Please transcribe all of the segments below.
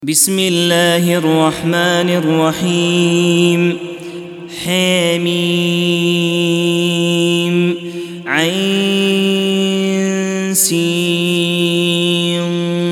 بسم الله الرحمن الرحيم حميم عين سين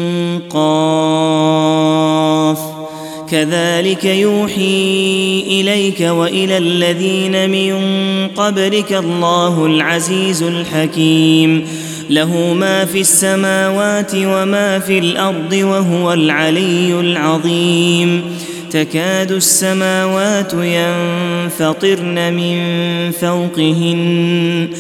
قاف كذلك يوحي إليك وإلى الذين من قبلك الله العزيز الحكيم له ما في السماوات وما في الأرض وهو العلي العظيم تكاد السماوات ينفطرن من فوقهن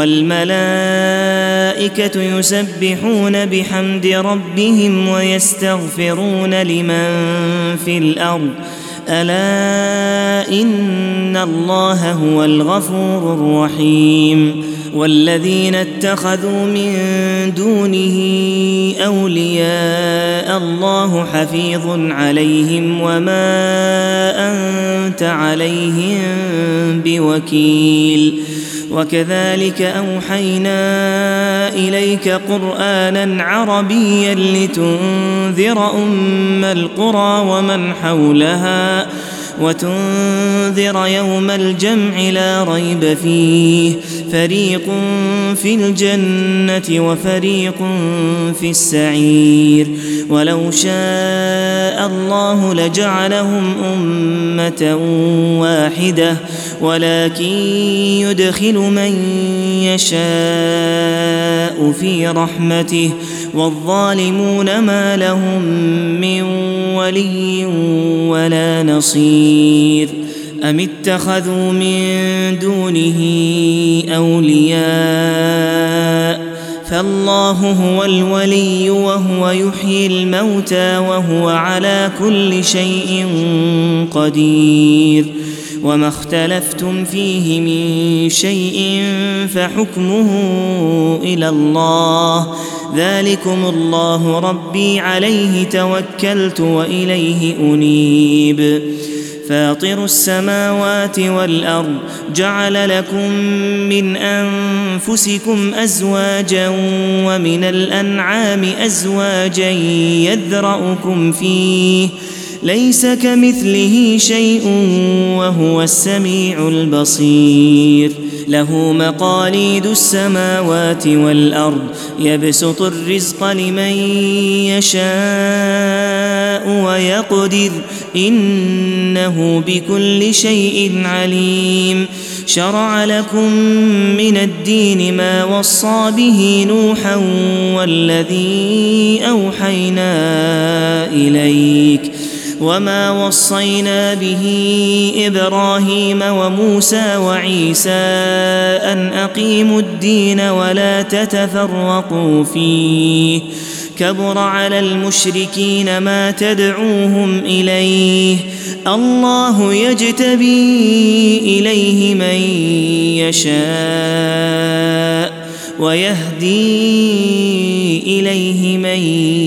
والملائكة يسبحون بحمد ربهم ويستغفرون لمن في الأرض ألا إن الله هو الغفور الرحيم والذين اتخذوا من دونه أولياء الله حفيظ عليهم وما أنت عليهم بوكيل وكذلك أوحينا إليك قرآنا عربيا لتنذر أم القرى ومن حولها وتنذر يوم الجمع لا ريب فيه فريق في الجنة وفريق في السعير ولو شاء الله لجعلهم أمة واحدة ولكن يدخل من يشاء في رحمته والظالمون ما لهم من ولي ولا نصير أم اتخذوا من دونه أولياء فالله هو الولي وهو يحيي الموتى وهو على كل شيء قدير وما اختلفتم فيه من شيء فحكمه إلى الله ذلكم الله ربي عليه توكلت وإليه أنيب فاطر السماوات والأرض جعل لكم من أنفسكم أزواجا ومن الأنعام أزواجا يذرأكم فيه ليس كمثله شيء وهو السميع البصير له مقاليد السماوات والأرض يبسط الرزق لمن يشاء ويقدر إنه بكل شيء عليم شرع لكم من الدين ما وصى به نوحا والذي أوحينا إليك وما وصينا به إبراهيم وموسى وعيسى أن أقيموا الدين ولا تتفرقوا فيه كبر على المشركين ما تدعوهم إليه الله يجتبي إليه من يشاء ويهدي إليه من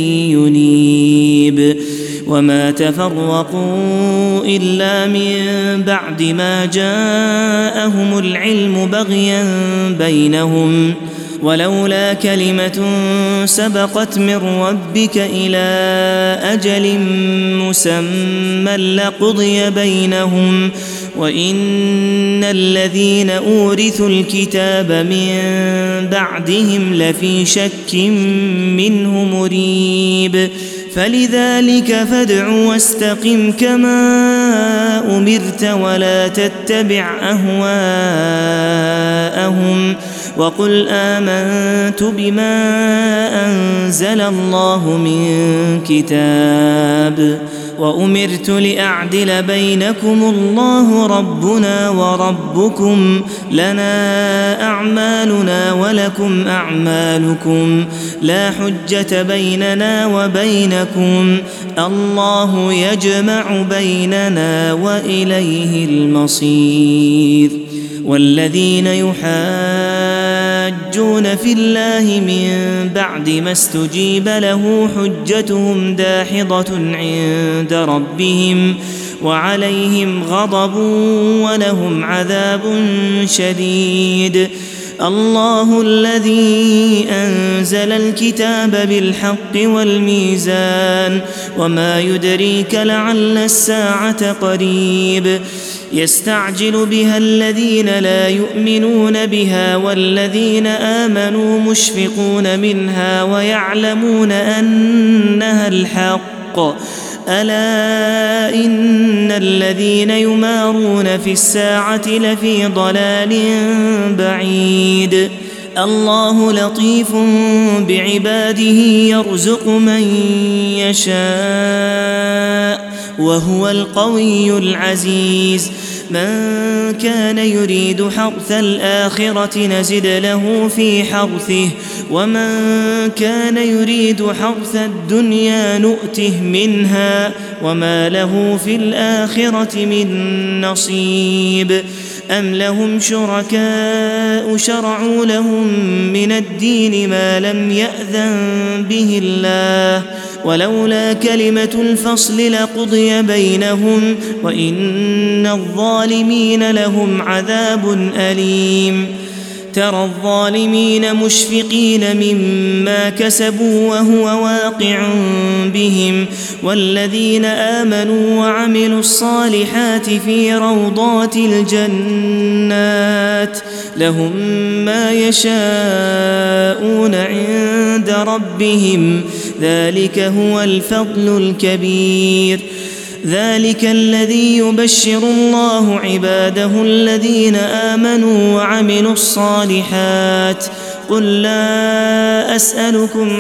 ينيب وما تفرقوا إلا من بعد ما جاءهم العلم بغيا بينهم ولولا كلمة سبقت من ربك إلى أجل مسمى لقضي بينهم وإن الذين أورثوا الكتاب من بعدهم لفي شك منه مريب فلذلك فادع واستقم كما أمرت ولا تتبع أهواءهم وقل آمنت بما أنزل الله من كتاب وأمرت لأعدل بينكم الله ربنا وربكم لنا أعمالنا ولكم أعمالكم لا حجة بيننا وبينكم الله يجمع بيننا وإليه المصير والذين يحاجون في الله من بعد ما استجيب له حجتهم داحضة عند ربهم وعليهم غضب ولهم عذاب شديد الله الذي أنزل الكتاب بالحق والميزان وما يدريك لعل الساعة قريب يستعجل بها الذين لا يؤمنون بها والذين آمنوا مشفقون منها ويعلمون أنها الحق ألا إن الذين يمارون في الساعة لفي ضلال بعيد الله لطيف بعباده يرزق من يشاء وهو القوي العزيز من كان يريد حرث الآخرة نزد له في حرثه ومن كان يريد حرث الدنيا نؤته منها وما له في الآخرة من نصيب أم لهم شركاء شرعوا لهم من الدين ما لم يأذن به الله ولولا كلمة الفصل لقضي بينهم وإن الظالمين لهم عذاب أليم ترى الظالمين مشفقين مما كسبوا وهو واقع بهم والذين آمنوا وعملوا الصالحات في روضات الجنات لهم ما يشاءون عند ربهم ذلك هو الفضل الكبير ذلك الذي يبشر الله عباده الذين آمنوا وعملوا الصالحات قل لا أسألكم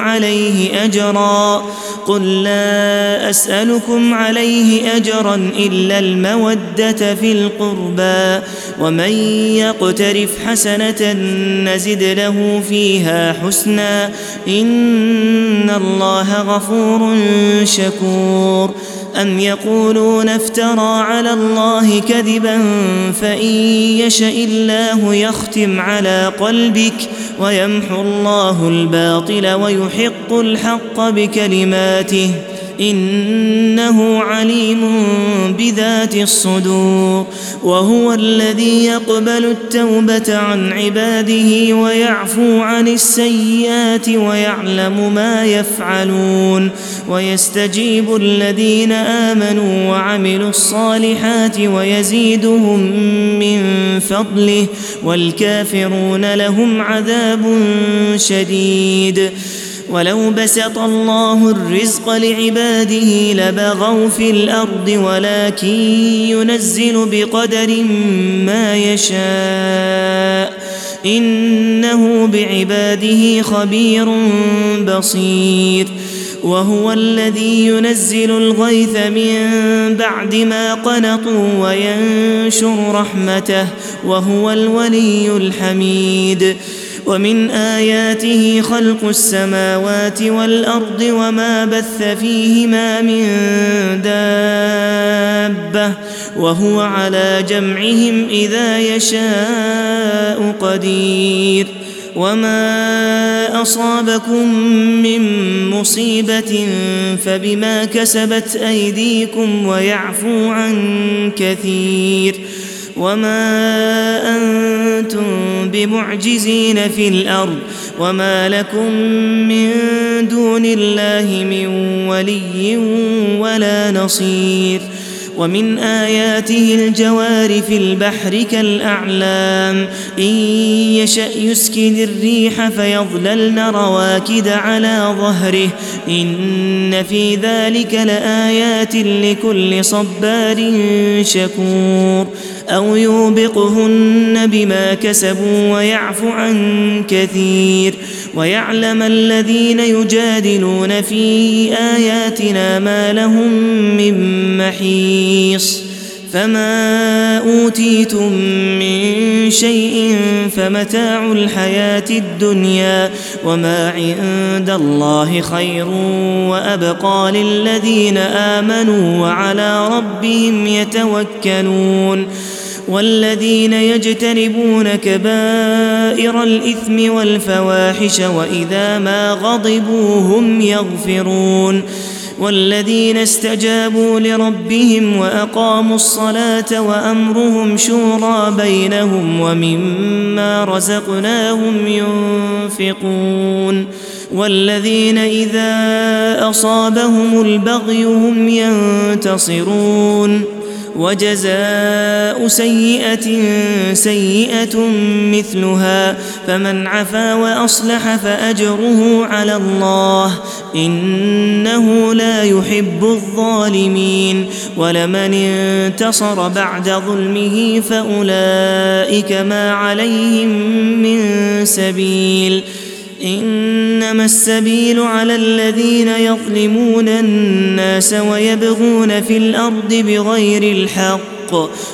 عليه أجرا إلا المودة في القربى ومن يقترف حسنة نزد له فيها حسنا إن الله غفور شكور أم يقولون افترى على الله كذبا فإن يشاء الله يختم على قلبك ويمحو الله الباطل ويحق الحق بكلماته إنه عليم بذات الصدور وهو الذي يقبل التوبة عن عباده ويعفو عن السيئات ويعلم ما يفعلون ويستجيب الذين آمنوا وعملوا الصالحات ويزيدهم من فضله والكافرون لهم عذاب شديد ولو بسط الله الرزق لعباده لبغوا في الأرض ولكن ينزل بقدر ما يشاء إنه بعباده خبير بصير وهو الذي ينزل الغيث من بعد ما قنطوا وينشر رحمته وهو الولي الحميد ومن آياته خلق السماوات والأرض وما بث فيهما من دابة وهو على جمعهم إذا يشاء قدير وما أصابكم من مصيبة فبما كسبت أيديكم ويعفو عن كثير وما أنتم بمعجزين في الأرض وما لكم من دون الله من ولي ولا نصير ومن آياته الجوار في البحر كالأعلام إن يشأ يسكن الريح فيظللن رواكد على ظهره إن في ذلك لآيات لكل صبار شكور أو يوبقهن بما كسبوا ويعفو عن كثير ويعلم الذين يجادلون في آياتنا ما لهم من محيص فما أوتيتم من شيء فمتاع الحياة الدنيا وما عند الله خير وأبقى للذين آمنوا وعلى ربهم يتوكلون والذين يجتنبون كبائر الإثم والفواحش وإذا ما غضبوا هم يغفرون والذين استجابوا لربهم وأقاموا الصلاة وأمرهم شورى بينهم ومما رزقناهم ينفقون والذين إذا أصابهم البغي هم ينتصرون وجزاء سيئة سيئة مثلها فمن عفا وأصلح فأجره على الله إنه لا يحب الظالمين ولمن انتصر بعد ظلمه فأولئك ما عليهم من سبيل إنما السبيل على الذين يظلمون الناس ويبغون في الأرض بغير الحق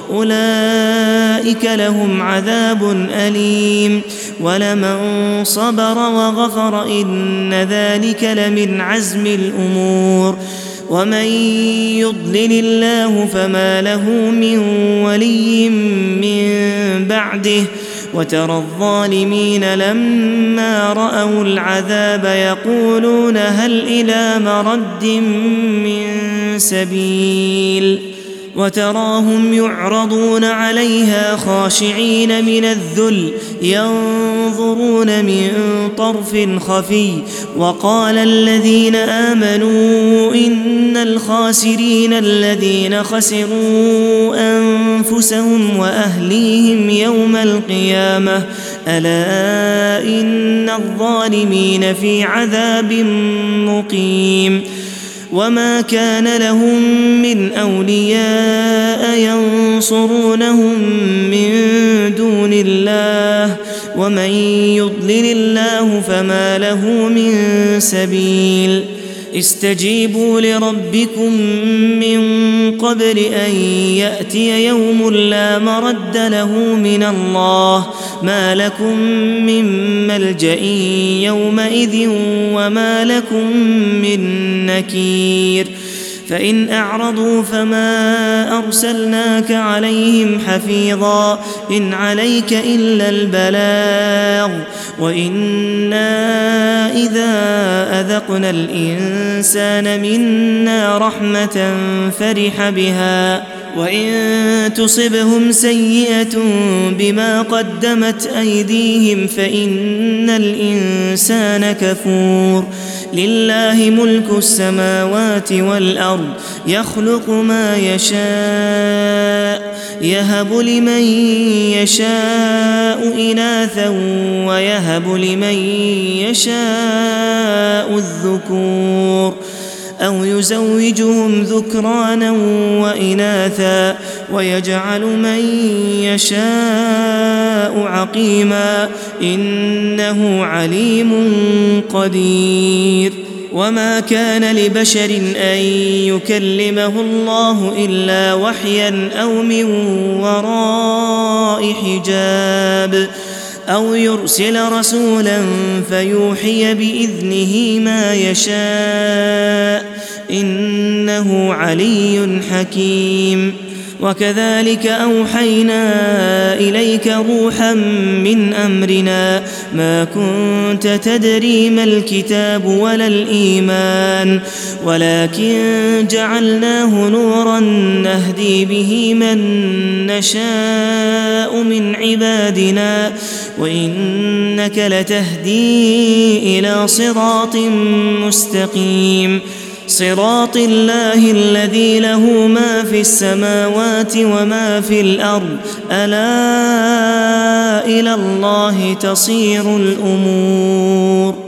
أولئك لهم عذاب أليم ولمن صبر وغفر إن ذلك لمن عزم الأمور ومن يضلل الله فما له من ولي من بعده وترى الظالمين لما رأوا العذاب يقولون هل إلى مرد من سبيل وتراهم يعرضون عليها خاشعين من الذل ينظرون من طرف خفي وقال الذين آمنوا إن الخاسرين الذين خسروا أنفسهم وأهليهم يوم القيامة ألا إن الظالمين في عذاب مقيم وما كان لهم من أولياء ينصرونهم من دون الله ومن يضلل الله فما له من سبيل استجيبوا لربكم من قبل أن يأتي يوم لا مرد له من الله ما لكم من ملجأ يومئذ وما لكم من نكير فإن أعرضوا فما أرسلناك عليهم حفيظا إن عليك إلا البلاغ وإنا إذا أذقنا الإنسان منا رحمة فرح بها وإن تصبهم سيئة بما قدمت أيديهم فإن الإنسان كفور لله ملك السماوات والأرض يخلق ما يشاء يهب لمن يشاء إناثا ويهب لمن يشاء الذكور أو يزوجهم ذكرانا وإناثا ويجعل من يشاء عقيما إنه عليم قدير وما كان لبشر أن يكلمه الله إلا وحيا أو من وراء حجاب أو يرسل رسولا فيوحي بإذنه ما يشاء إنه علي حكيم وكذلك أوحينا إليك روحا من أمرنا ما كنت تدري ما الكتاب ولا الإيمان ولكن جعلناه نورا نهدي به من نشاء من عبادنا وإنك لتهدي إلى صراط مستقيم صراط الله الذي له ما في السماوات وما في الأرض ألا إلى الله تصير الأمور